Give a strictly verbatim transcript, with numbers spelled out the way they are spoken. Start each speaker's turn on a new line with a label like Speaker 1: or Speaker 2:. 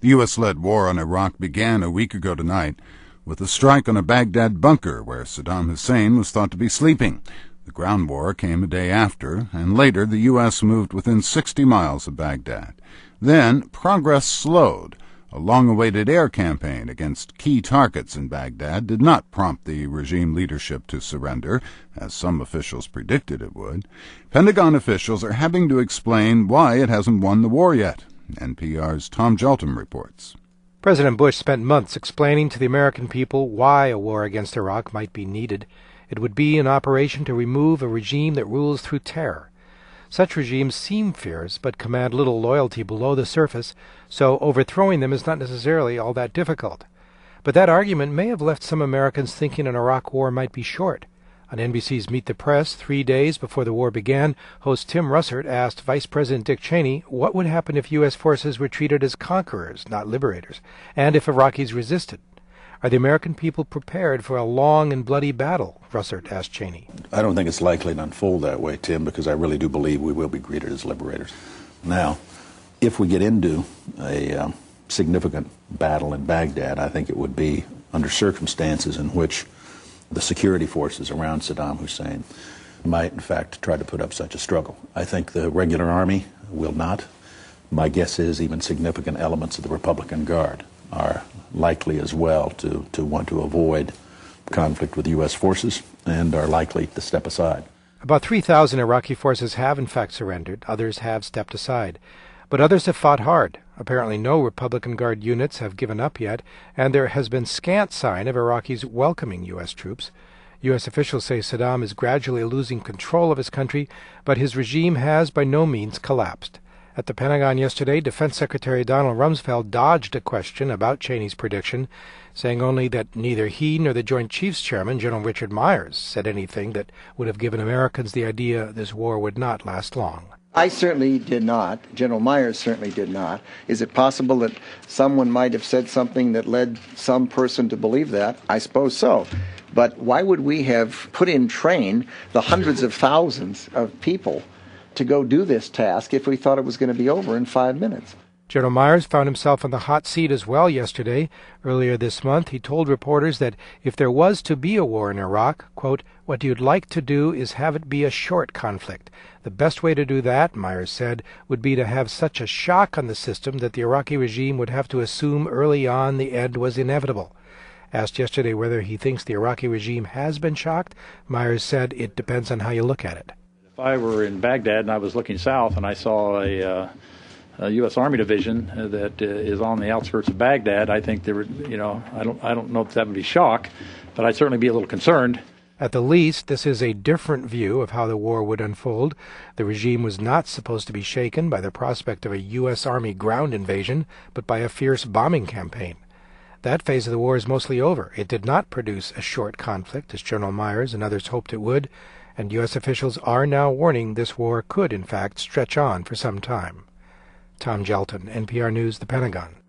Speaker 1: The U S-led war on Iraq began a week ago tonight with a strike on a Baghdad bunker where Saddam Hussein was thought to be sleeping. The ground war came a day after, and later the U S moved within sixty miles of Baghdad. Then progress slowed. A long-awaited air campaign against key targets in Baghdad did not prompt the regime leadership to surrender, as some officials predicted it would. Pentagon officials are having to explain why it hasn't won the war yet. N P R's Tom Jelton reports.
Speaker 2: President Bush spent months explaining to the American people why a war against Iraq might be needed. It would be an operation to remove a regime that rules through terror. Such regimes seem fierce, but command little loyalty below the surface, so overthrowing them is not necessarily all that difficult. But that argument may have left some Americans thinking an Iraq war might be short. On N B C's Meet the Press, three days before the war began, host Tim Russert asked Vice President Dick Cheney what would happen if U S forces were treated as conquerors, not liberators, and if Iraqis resisted. Are the American people prepared for a long and bloody battle? Russert asked Cheney.
Speaker 3: I don't think it's likely to unfold that way, Tim, because I really do believe we will be greeted as liberators. Now, if we get into a um, significant battle in Baghdad, I think it would be under circumstances in which the security forces around Saddam Hussein might, in fact, try to put up such a struggle. I think the regular army will not. My guess is even significant elements of the Republican Guard are likely as well to, to want to avoid conflict with U S forces and are likely to step aside.
Speaker 2: About three thousand Iraqi forces have, in fact, surrendered. Others have stepped aside. But others have fought hard. Apparently no Republican Guard units have given up yet, and there has been scant sign of Iraqis welcoming U S troops. U S officials say Saddam is gradually losing control of his country, but his regime has by no means collapsed. At the Pentagon yesterday, Defense Secretary Donald Rumsfeld dodged a question about Cheney's prediction, saying only that neither he nor the Joint Chiefs Chairman, General Richard Myers, said anything that would have given Americans the idea this war would not last long.
Speaker 4: I certainly did not. General Myers certainly did not. Is it possible that someone might have said something that led some person to believe that? I suppose so. But why would we have put in train the hundreds of thousands of people to go do this task if we thought it was going to be over in five minutes?
Speaker 2: General Myers found himself on the hot seat as well yesterday. Earlier this month, he told reporters that if there was to be a war in Iraq, quote, what you'd like to do is have it be a short conflict. The best way to do that, Myers said, would be to have such a shock on the system that the Iraqi regime would have to assume early on the end was inevitable. Asked yesterday whether he thinks the Iraqi regime has been shocked, Myers said it depends on how you look at it.
Speaker 5: If I were in Baghdad and I was looking south and I saw a, uh, a U S Army division that uh, is on the outskirts of Baghdad, I think there would, you know, I don't, I don't know if that would be shock, but I'd certainly be a little concerned.
Speaker 2: At the least, this is a different view of how the war would unfold. The regime was not supposed to be shaken by the prospect of a U S Army ground invasion, but by a fierce bombing campaign. That phase of the war is mostly over. It did not produce a short conflict, as General Myers and others hoped it would, and U S officials are now warning this war could, in fact, stretch on for some time. Tom Jelton, N P R News, The Pentagon.